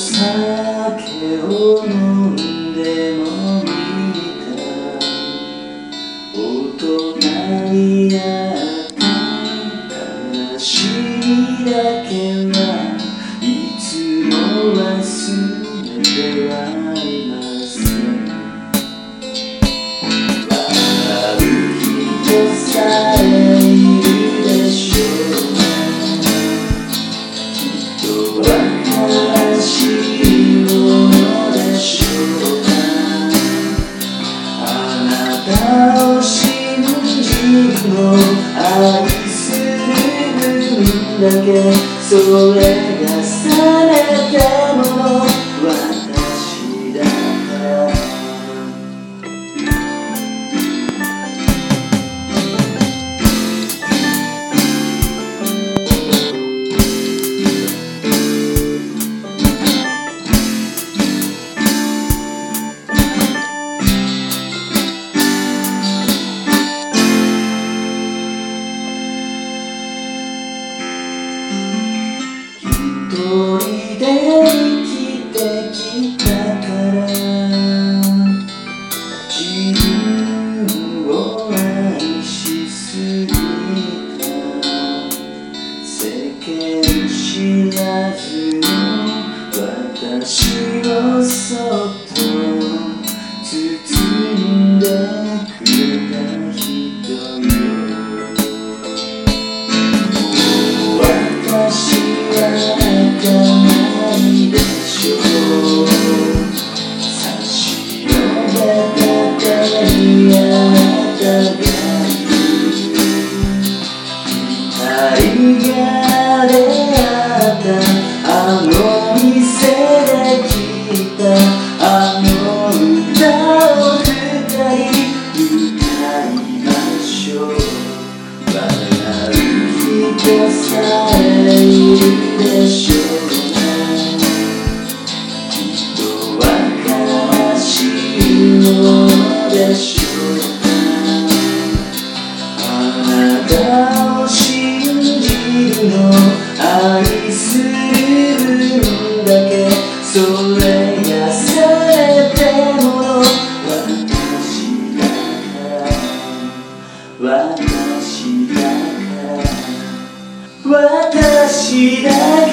酒を飲んでもみた大人になった話だけはいつも忘れてはいません。笑う人さえいるでしょう。きっと悲しいものでしょうか。あなたを信じも愛する分だけそれがされたもの私だから。一人で生きてきたから自分を愛しすぎた世間知らずの私をそっと包んでくれた人よ。もう私は泣かないでしょう。差し伸べた手にあなたがいる。二人が出会ったあの店で聴いたあの歌を二人歌いましょう。笑う人さえいるでしょうか。きっと悲しいものでしょうか。あなたを信じるの愛する分だけそれがされてもの私だから私だから私だから